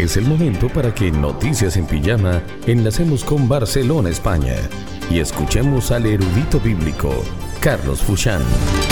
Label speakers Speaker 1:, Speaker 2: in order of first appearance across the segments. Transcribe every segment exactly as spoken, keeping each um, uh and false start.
Speaker 1: es el momento para que en Noticias en Pijama enlacemos con Barcelona, España, y escuchemos al erudito bíblico, Carlos Fuchán.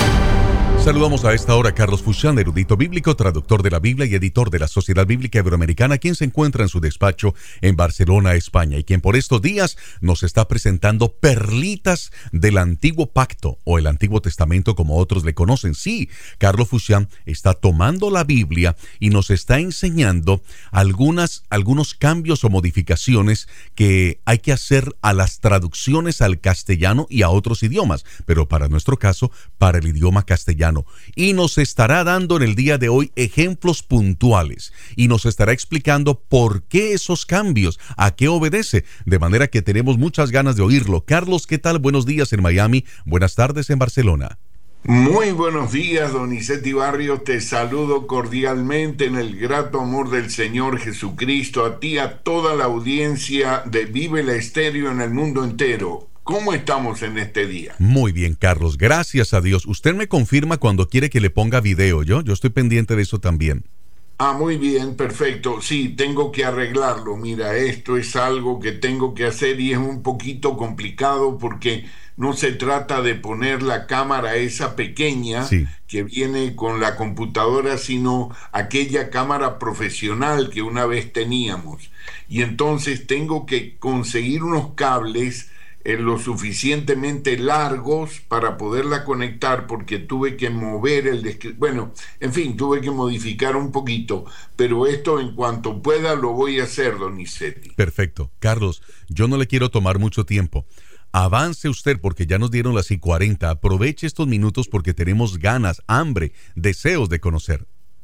Speaker 2: Saludamos a esta hora a Carlos Fuchán, erudito bíblico, traductor de la Biblia y editor de la Sociedad Bíblica Iberoamericana, quien se encuentra en su despacho en Barcelona, España, y quien por estos días nos está presentando perlitas del Antiguo Pacto, o el Antiguo Testamento como otros le conocen. Sí, Carlos Fuchán está tomando la Biblia y nos está enseñando algunas, algunos cambios o modificaciones que hay que hacer a las traducciones al castellano y a otros idiomas, pero para nuestro caso, para el idioma castellano. Y nos estará dando en el día de hoy ejemplos puntuales y nos estará explicando por qué esos cambios, a qué obedece, de manera que tenemos muchas ganas de oírlo. Carlos, ¿qué tal? Buenos días en Miami, buenas tardes en Barcelona.
Speaker 3: Muy buenos días, Donizetti Barrios, te saludo cordialmente en el grato amor del Señor Jesucristo, a ti, a toda la audiencia de Vive la Estéreo en el mundo entero. ¿Cómo estamos en este día?
Speaker 2: Muy bien, Carlos, gracias a Dios. Usted me confirma cuando quiere que le ponga video, ¿yo? Yo estoy pendiente de eso también.
Speaker 3: Ah, muy bien, perfecto. Sí, tengo que arreglarlo. Mira, esto es algo que tengo que hacer y es un poquito complicado porque no se trata de poner la cámara esa pequeña sí. que viene con la computadora, sino aquella cámara profesional que una vez teníamos. Y entonces tengo que conseguir unos cables lo suficientemente largos para poderla conectar, porque tuve que mover el descri- bueno, en fin, tuve que modificar un poquito, pero esto en cuanto pueda lo voy a hacer, Donizetti.
Speaker 2: Perfecto. Carlos, yo no le quiero tomar mucho tiempo. Avance usted porque ya nos dieron las y cuarenta. Aproveche estos minutos porque tenemos ganas, hambre, deseos de conocer.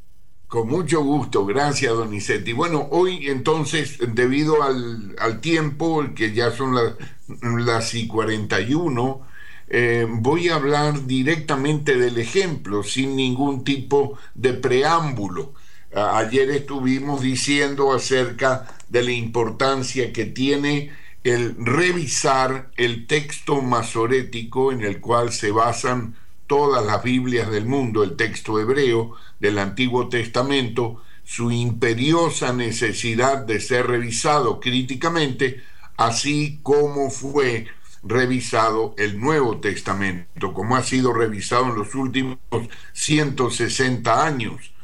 Speaker 3: Con mucho gusto, gracias, Donizetti. Bueno, hoy entonces, debido al, al tiempo, que ya son las, las y cuarenta y uno, eh, voy a hablar directamente del ejemplo, sin ningún tipo de preámbulo. A, ayer estuvimos diciendo acerca de la importancia que tiene el revisar el texto masorético en el cual se basan todas las Biblias del mundo, el texto hebreo del Antiguo Testamento, su imperiosa necesidad de ser revisado críticamente, así como fue revisado el Nuevo Testamento, como ha sido revisado en los últimos ciento sesenta años.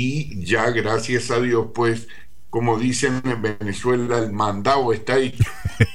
Speaker 3: Y ya, gracias a Dios, pues, como dicen en Venezuela, el mandado está hecho.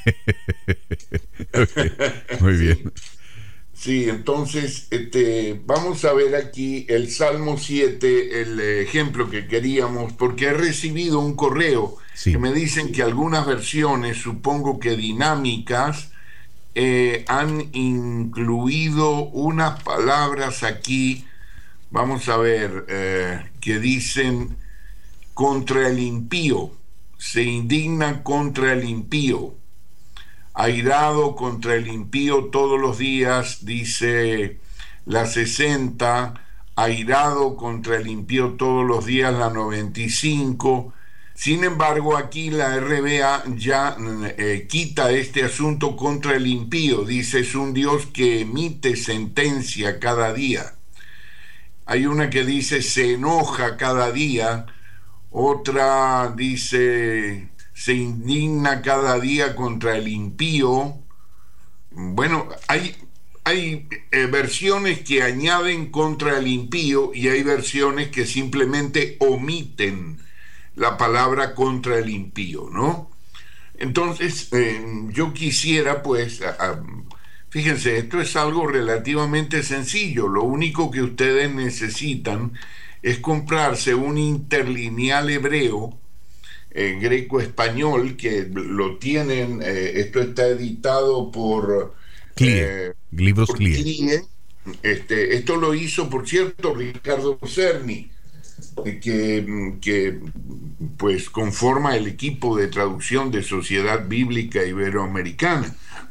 Speaker 2: Okay. Muy bien.
Speaker 3: Sí, entonces este, vamos a ver aquí el Salmo siete, el ejemplo que queríamos, porque he recibido un correo sí. que me dicen que algunas versiones, supongo que dinámicas, eh, han incluido unas palabras aquí, vamos a ver, eh, que dicen contra el impío, se indigna contra el impío. Airado contra el impío todos los días, dice la sesenta, airado contra el impío todos los días, la noventa y cinco. Sin embargo, aquí la R B A ya eh, quita este asunto contra el impío, dice es un Dios que emite sentencia cada día. Hay una que dice se enoja cada día, otra dice se indigna cada día contra el impío. Bueno, hay, hay eh, versiones que añaden contra el impío y hay versiones que simplemente omiten la palabra contra el impío, ¿no? Entonces, eh, yo quisiera, pues, a, a, fíjense, esto es algo relativamente sencillo. Lo único que ustedes necesitan es comprarse un interlineal hebreo, en greco-español, que lo tienen, eh, esto está editado por
Speaker 2: Clie, eh, libros por Clie.
Speaker 3: Clie. Este, esto lo hizo, por cierto, Ricardo Cerny, que, que pues conforma el equipo de traducción de Sociedad Bíblica Iberoamericana.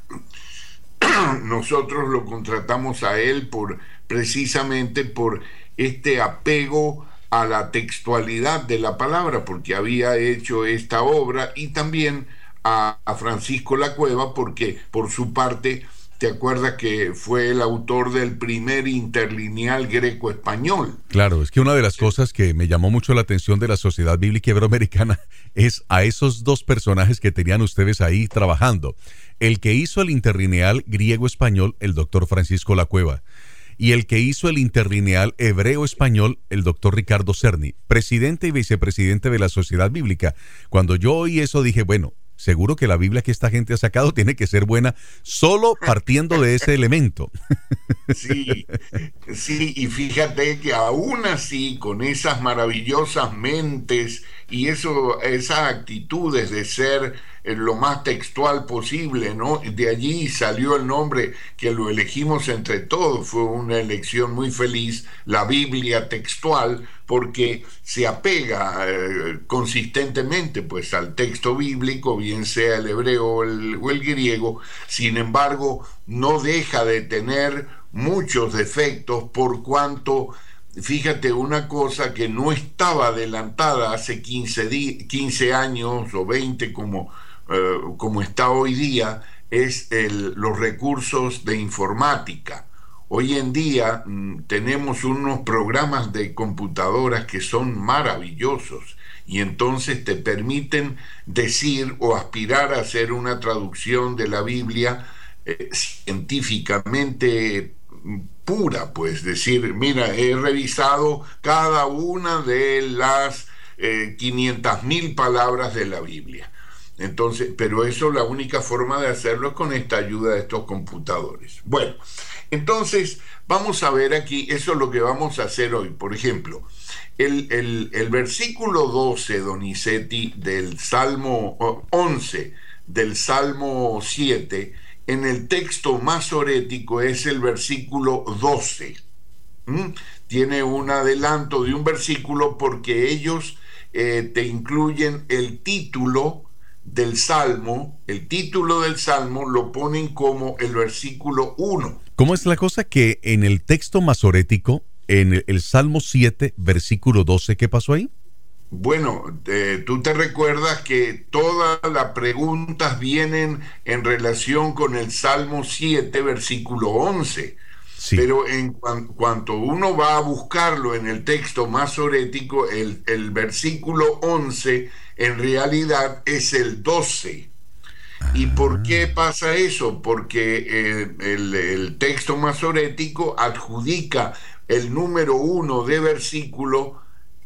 Speaker 3: Nosotros lo contratamos a él por precisamente por este apego a la textualidad de la palabra, porque había hecho esta obra, y también a, a Francisco La Cueva, porque por su parte ¿te acuerdas que fue el autor del primer interlineal greco-español?
Speaker 2: Claro, es que una de las cosas que me llamó mucho la atención de la Sociedad Bíblica Iberoamericana es a esos dos personajes que tenían ustedes ahí trabajando. El que hizo el interlineal griego-español, el doctor Francisco Lacueva, y el que hizo el interlineal hebreo-español, el doctor Ricardo Cerny, presidente y vicepresidente de la Sociedad Bíblica. Cuando yo oí eso dije, bueno, seguro que la Biblia que esta gente ha sacado tiene que ser buena solo partiendo de ese elemento.
Speaker 3: Sí, sí, y fíjate que aún así, con esas maravillosas mentes y eso, esas actitudes de ser lo más textual posible, ¿no? De allí salió el nombre que lo elegimos entre todos, fue una elección muy feliz, la Biblia textual, porque se apega eh, consistentemente pues al texto bíblico, bien sea el hebreo o el, o el griego. Sin embargo, no deja de tener muchos defectos, por cuanto, fíjate, una cosa que no estaba adelantada hace quince, quince años o veinte como, eh, como está hoy día, es el, los recursos de informática. Hoy en día mmm, tenemos unos programas de computadoras que son maravillosos y entonces te permiten decir o aspirar a hacer una traducción de la Biblia eh, científicamente pura, pues decir, mira, he revisado cada una de las eh, quinientas mil palabras de la Biblia. Entonces, pero eso, la única forma de hacerlo es con esta ayuda de estos computadores. Bueno, entonces vamos a ver aquí, eso es lo que vamos a hacer hoy. Por ejemplo, el, el, el versículo doce, Donizetti, del Salmo once, del Salmo siete, en el texto masorético es el versículo doce. ¿Mm? Tiene un adelanto de un versículo porque ellos eh, te incluyen el título del Salmo, el título del Salmo lo ponen como el versículo uno.
Speaker 2: ¿Cómo es la cosa que en el texto masorético, en el, el Salmo siete, versículo doce, qué pasó ahí?
Speaker 3: Bueno, eh, tú te recuerdas que todas las preguntas vienen en relación con el Salmo siete, versículo once. Sí. Pero en cuan, cuanto uno va a buscarlo en el texto masorético, el, el versículo once en realidad es el doce. Ah. ¿Y por qué pasa eso? Porque eh, el, el texto masorético adjudica el número uno de versículo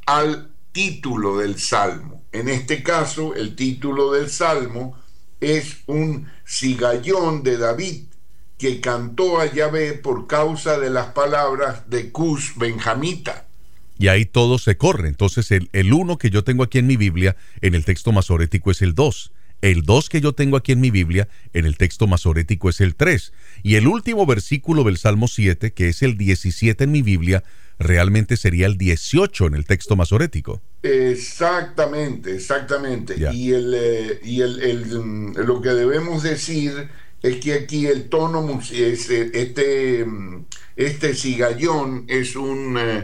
Speaker 3: al título del Salmo. En este caso, el título del Salmo es un sigallón de David que cantó a Yahvé por causa de las palabras de Cus benjamita.
Speaker 2: Y ahí todo se corre. Entonces el, el uno que yo tengo aquí en mi Biblia, en el texto masorético es el dos. El dos que yo tengo aquí en mi Biblia, en el texto masorético es el tres. Y el último versículo del Salmo siete, que es el diecisiete en mi Biblia, realmente sería el dieciocho en el texto masorético.
Speaker 3: Exactamente, exactamente. Yeah. Y, el, eh, y el, el, lo que debemos decir es que aquí el tono, es, este, este sigallón es un, eh,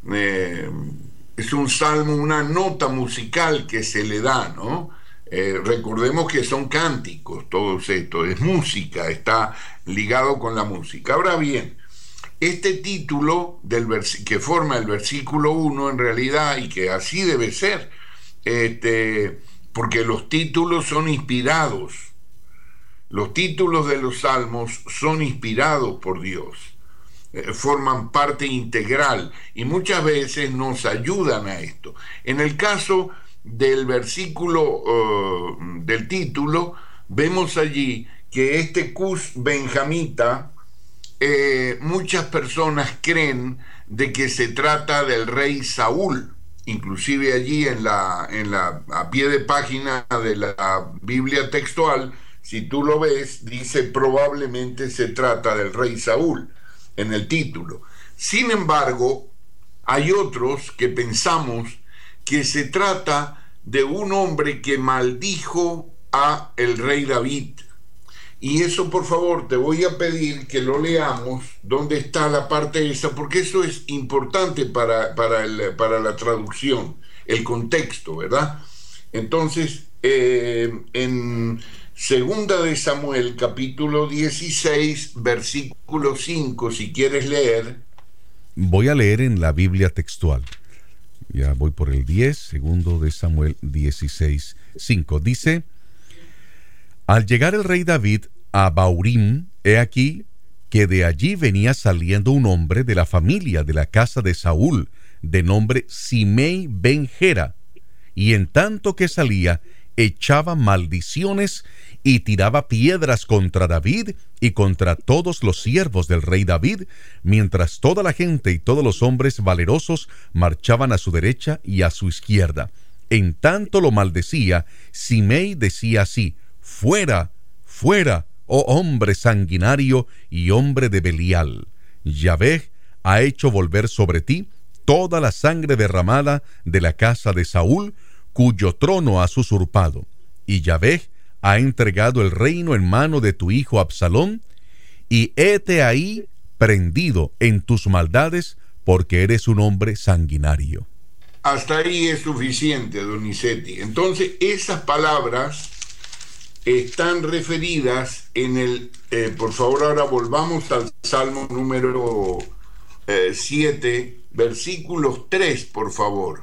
Speaker 3: eh, es un salmo, una nota musical que se le da, ¿no? Eh, recordemos que son cánticos, todo esto es música, está ligado con la música. Ahora bien, este título del vers- que forma el versículo uno en realidad, y que así debe ser, este, porque los títulos son inspirados, los títulos de los salmos son inspirados por Dios, eh, forman parte integral y muchas veces nos ayudan a esto. En el caso del versículo uh, del título, vemos allí que este Cus benjamita, eh, muchas personas creen de que se trata del rey Saúl. Inclusive allí en la, en la, a pie de página de la Biblia textual, si tú lo ves, dice probablemente se trata del rey Saúl en el título. Sin embargo, hay otros que pensamos que se trata de un hombre que maldijo a el rey David. Y eso, por favor, te voy a pedir que lo leamos, donde está la parte esa, porque eso es importante para, para, el, para la traducción, el contexto, ¿verdad? Entonces, eh, en, Segunda de Samuel, capítulo dieciséis, versículo cinco, si quieres leer.
Speaker 2: Voy a leer en la Biblia textual. Ya voy por el diez, segundo de Samuel dieciséis, cinco. Dice: Al llegar el rey David a Baurim, he aquí que de allí venía saliendo un hombre de la familia de la casa de Saúl, de nombre Simei ben Gera, y en tanto que salía, echaba maldiciones y tiraba piedras contra David y contra todos los siervos del rey David, mientras toda la gente y todos los hombres valerosos marchaban a su derecha y a su izquierda. En tanto lo maldecía, Simei decía así: Fuera, fuera, oh hombre sanguinario y hombre de Belial. Yahvé ha hecho volver sobre ti toda la sangre derramada de la casa de Saúl, cuyo trono has usurpado. Y Yahvé ha entregado el reino en mano de tu hijo Absalón, y hete ahí prendido en tus maldades, porque eres un hombre sanguinario.
Speaker 3: Hasta ahí es suficiente, Donizetti. Entonces, esas palabras están referidas en el... Eh, por favor, ahora volvamos al Salmo número siete, eh, versículos tres, por favor.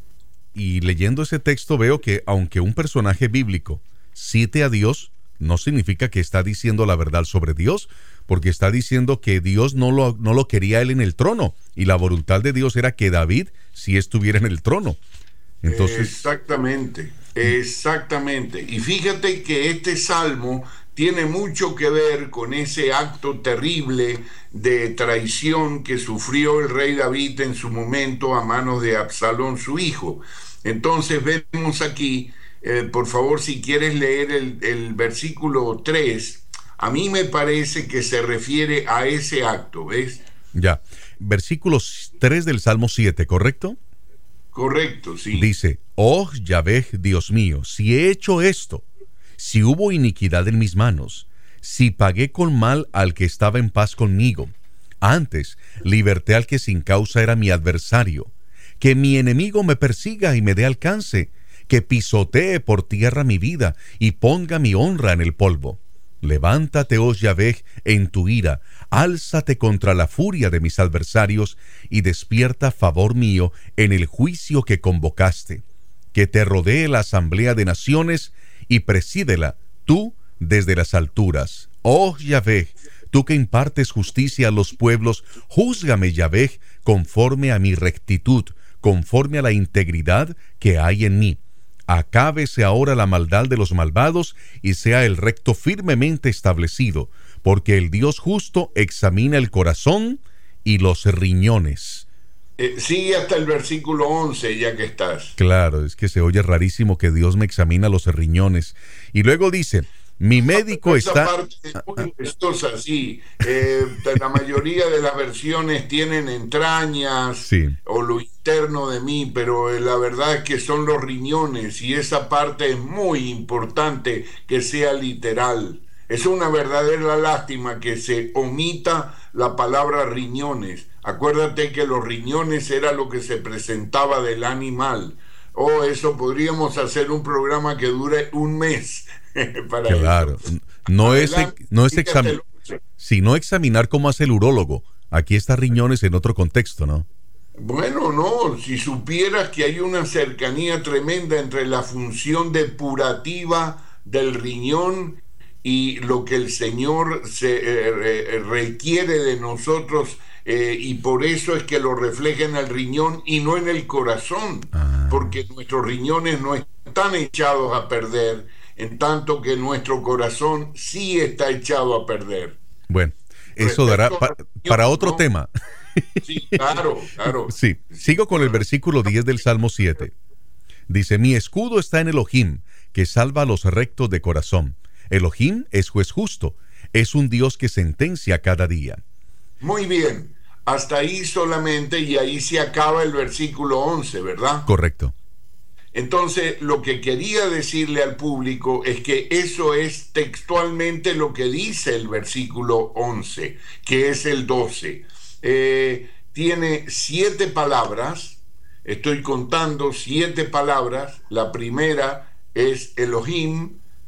Speaker 2: Y leyendo ese texto veo que aunque un personaje bíblico cite a Dios, no significa que está diciendo la verdad sobre Dios, porque está diciendo que Dios no lo, no lo quería él en el trono, y la voluntad de Dios era que David sí estuviera en el trono. Entonces,
Speaker 3: exactamente, exactamente. Y fíjate que este salmo tiene mucho que ver con ese acto terrible de traición que sufrió el rey David en su momento a manos de Absalón, su hijo. Entonces vemos aquí, eh, por favor, si quieres leer el, el versículo tres, a mí me parece que se refiere a ese acto, ¿ves?
Speaker 2: Ya, versículo tres del Salmo siete, ¿correcto?
Speaker 3: Correcto, sí.
Speaker 2: Dice: Oh Yahvé, Dios mío, si he hecho esto, si hubo iniquidad en mis manos, si pagué con mal al que estaba en paz conmigo, antes liberté al que sin causa era mi adversario, que mi enemigo me persiga y me dé alcance, que pisotee por tierra mi vida y ponga mi honra en el polvo. Levántate, oh Yahvé, en tu ira, álzate contra la furia de mis adversarios y despierta favor mío en el juicio que convocaste. Que te rodee la asamblea de naciones y presídela tú desde las alturas. Oh Yahvé, tú que impartes justicia a los pueblos, júzgame, Yahvé, conforme a mi rectitud, conforme a la integridad que hay en mí. Acábese ahora la maldad de los malvados y sea el recto firmemente establecido, porque el Dios justo examina el corazón y los riñones.
Speaker 3: Eh, sigue hasta el versículo once, ya que estás.
Speaker 2: Claro, es que se oye rarísimo que Dios me examina los riñones. Y luego dice: mi médico
Speaker 3: esa
Speaker 2: está...
Speaker 3: parte es muy gustosa, sí. Eh, la mayoría de las versiones tienen entrañas,
Speaker 2: sí,
Speaker 3: o lo interno de mí, pero la verdad es que son los riñones, y esa parte es muy importante que sea literal. Es una verdadera lástima que se omita la palabra riñones. Acuérdate que los riñones era lo que se presentaba del animal. Oh, eso podríamos hacer un programa que dure un mes para
Speaker 2: claro,
Speaker 3: eso.
Speaker 2: No es, no es exam- sino examinar cómo hace el urólogo. Aquí está riñones en otro contexto, ¿no?
Speaker 3: Bueno, no, si supieras que hay una cercanía tremenda entre la función depurativa del riñón y lo que el Señor se eh, requiere de nosotros, eh, y por eso es que lo refleja en el riñón y no en el corazón, ah. porque nuestros riñones no están echados a perder, en tanto que nuestro corazón sí está echado a perder.
Speaker 2: Bueno, eso dará pa para otro ¿no? tema.
Speaker 3: Sí, claro, claro.
Speaker 2: Sí, sigo con el versículo diez del Salmo siete. Dice: mi escudo está en Elohim, que salva a los rectos de corazón. Elohim es juez justo, es un Dios que sentencia cada día.
Speaker 3: Muy bien, hasta ahí solamente, y ahí se acaba el versículo once, ¿verdad?
Speaker 2: Correcto.
Speaker 3: Entonces, lo que quería decirle al público es que eso es textualmente lo que dice el versículo once, que es el doce. Eh, tiene siete palabras, estoy contando siete palabras. La primera es Elohim,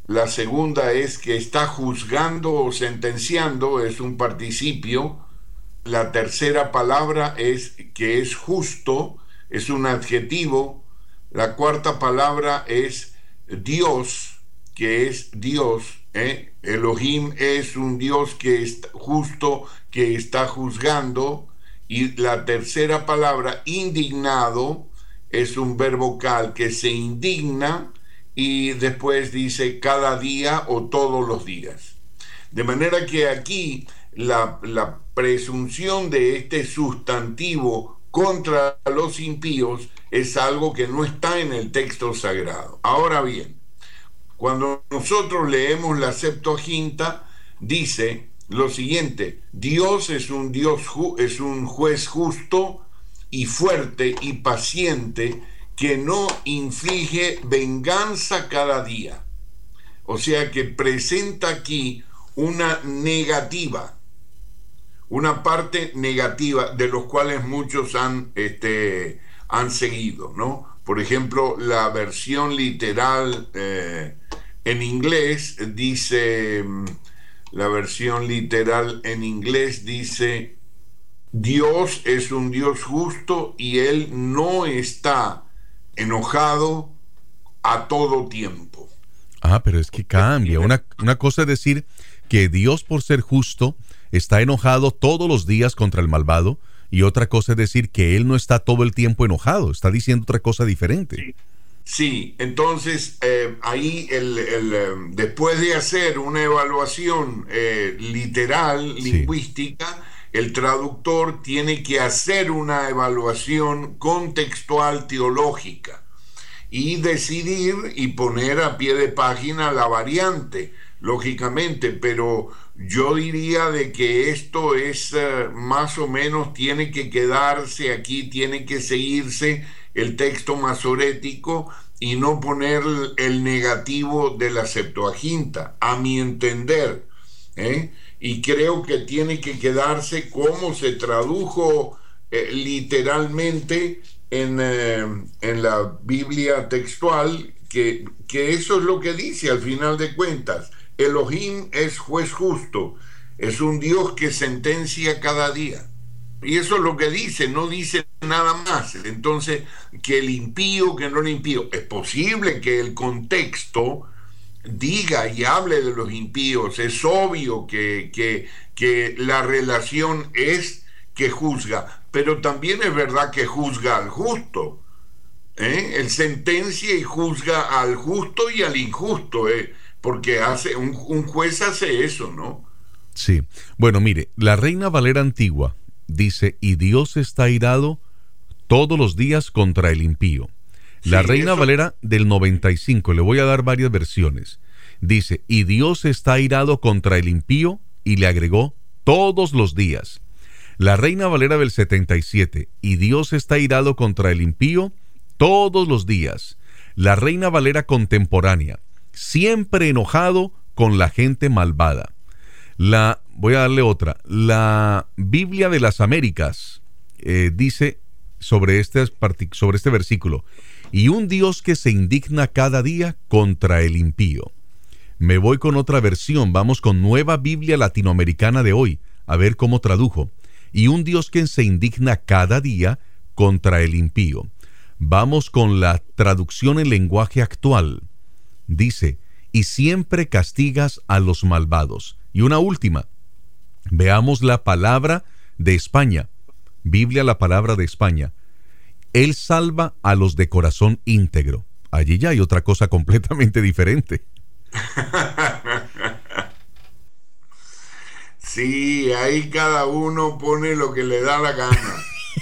Speaker 3: La segunda es que está juzgando o sentenciando, es un participio. La tercera palabra es que es justo, es un adjetivo. La cuarta palabra es Dios, que es Dios. ¿eh? Elohim es un Dios que es justo, que está juzgando. Y la tercera palabra, indignado, es un verbo cal que se indigna, y después dice cada día o todos los días. De manera que aquí la, la presunción de este sustantivo contra los impíos es algo que no está en el texto sagrado. Ahora bien, cuando nosotros leemos la Septuaginta, dice lo siguiente: Dios es un Dios, es un juez justo y fuerte y paciente, que no inflige venganza cada día. O sea que presenta aquí una negativa, una parte negativa, de los cuales muchos han, este, han seguido, ¿no? Por ejemplo, la versión literal eh, en inglés dice, la versión literal en inglés dice, Dios es un Dios justo y Él no está enojado a todo tiempo.
Speaker 2: Ah, pero es que cambia. Una, una cosa es decir que Dios, por ser justo, está enojado todos los días contra el malvado, y otra cosa es decir que Él no está todo el tiempo enojado. Está diciendo otra cosa diferente.
Speaker 3: Sí, sí. Entonces eh, ahí el, el, eh, después de hacer una evaluación eh, literal,
Speaker 2: sí.
Speaker 3: lingüística, el traductor tiene que hacer una evaluación contextual teológica y decidir y poner a pie de página la variante, lógicamente, pero yo diría de que esto es uh, más o menos, tiene que quedarse aquí, tiene que seguirse el texto masorético y no poner el negativo de la Septuaginta, a mi entender, ¿eh? Y creo que tiene que quedarse como se tradujo eh, literalmente en, eh, en la Biblia textual, que, que eso es lo que dice al final de cuentas. Elohim es juez justo, es un Dios que sentencia cada día. Y eso es lo que dice, no dice nada más. Entonces, que el impío, que no el impío. Es posible que el contexto diga y hable de los impíos, es obvio que, que, que la relación es que juzga, pero también es verdad que juzga al justo, ¿eh? Él sentencia y juzga al justo y al injusto, ¿eh? Porque hace un, un juez hace eso, ¿no?
Speaker 2: Sí, bueno, mire, la Reina Valera antigua dice, y Dios está airado todos los días contra el impío. La sí, Reina eso... Valera del noventa y cinco, le voy a dar varias versiones. Dice, y Dios está airado contra el impío, y le agregó, todos los días. La Reina Valera del setenta y siete, y Dios está airado contra el impío, todos los días. La Reina Valera contemporánea, siempre enojado con la gente malvada. La, voy a darle otra, la Biblia de las Américas eh, dice sobre este, sobre este versículo, y un Dios que se indigna cada día contra el impío. Me voy con otra versión, vamos con Nueva Biblia Latinoamericana de hoy, a ver cómo tradujo. Y un Dios que se indigna cada día contra el impío. Vamos con la traducción en lenguaje actual. Dice, y siempre castigas a los malvados. Y una última, veamos la palabra de España, Biblia la palabra de España. Él salva a los de corazón íntegro. Allí ya hay otra cosa completamente diferente.
Speaker 3: Sí, ahí cada uno pone lo que le da la gana.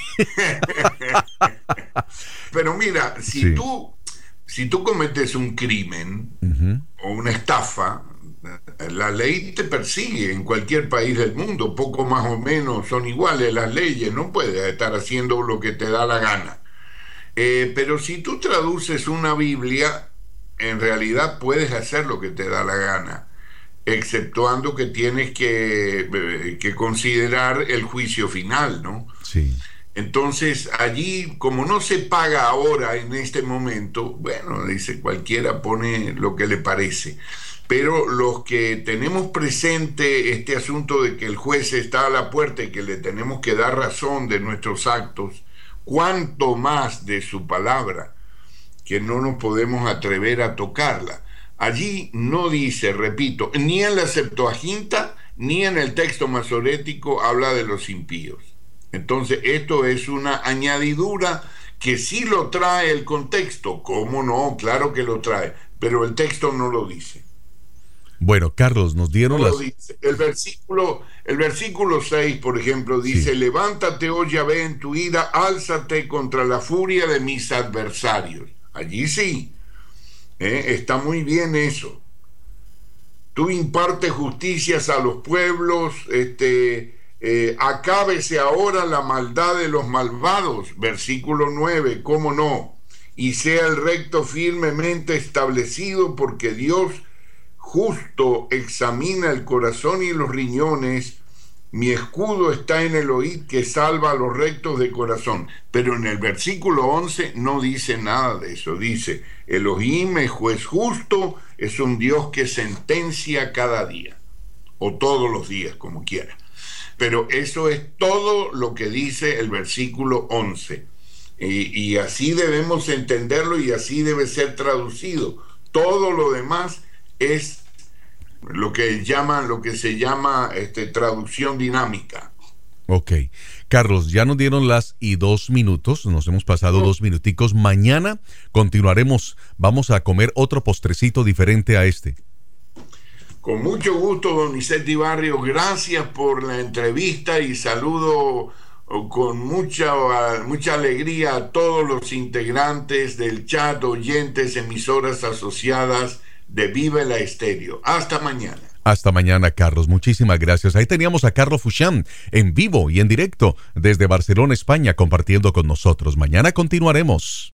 Speaker 3: Pero mira, si sí. tú si tú cometes un crimen uh-huh. o una estafa, la ley te persigue en cualquier país del mundo, poco más o menos son iguales las leyes, no puedes estar haciendo lo que te da la gana. Eh, pero si tú traduces una Biblia, en realidad puedes hacer lo que te da la gana, exceptuando que tienes que, eh, que considerar el juicio final, ¿no?
Speaker 2: Sí.
Speaker 3: Entonces allí, como no se paga ahora en este momento, bueno, dice, cualquiera pone lo que le parece. Pero los que tenemos presente este asunto de que el juez está a la puerta y que le tenemos que dar razón de nuestros actos, cuanto más de su palabra, que no nos podemos atrever a tocarla. Allí no dice, repito, ni en la Septuaginta ni en el texto masorético habla de los impíos. Entonces esto es una añadidura que sí lo trae el contexto. ¿Cómo no? Claro que lo trae, pero el texto no lo dice.
Speaker 2: Bueno, Carlos, nos dieron
Speaker 3: no
Speaker 2: las...
Speaker 3: dice. El versículo, el versículo seis, por ejemplo, dice, sí. Levántate, oh Yahvé, en tu ira, álzate contra la furia de mis adversarios. Allí sí, ¿eh? Está muy bien eso. Tú impartes justicias a los pueblos, este, eh, acábese ahora la maldad de los malvados, versículo nueve, ¿cómo no? Y sea el recto firmemente establecido, porque Dios justo examina el corazón y los riñones. Mi escudo está en el oíd que salva a los rectos de corazón. Pero en el versículo once no dice nada de eso. Dice, Elohim es juez justo, es un Dios que sentencia cada día, o todos los días, como quiera. Pero eso es todo lo que dice el versículo once. Y, y así debemos entenderlo y así debe ser traducido. Todo lo demás es lo que llaman, lo que se llama este, traducción dinámica.
Speaker 2: Ok. Carlos, ya nos dieron las y dos minutos, nos hemos pasado oh. dos minuticos. Mañana continuaremos, vamos a comer otro postrecito diferente a este.
Speaker 3: Con mucho gusto, don Nicetti Barrios, gracias por la entrevista y saludo con mucha, mucha alegría a todos los integrantes del chat, oyentes, emisoras asociadas de Viva la Estéreo. Hasta mañana.
Speaker 2: Hasta mañana, Carlos. Muchísimas gracias. Ahí teníamos a Carlos Fouchand en vivo y en directo desde Barcelona, España, compartiendo con nosotros. Mañana continuaremos.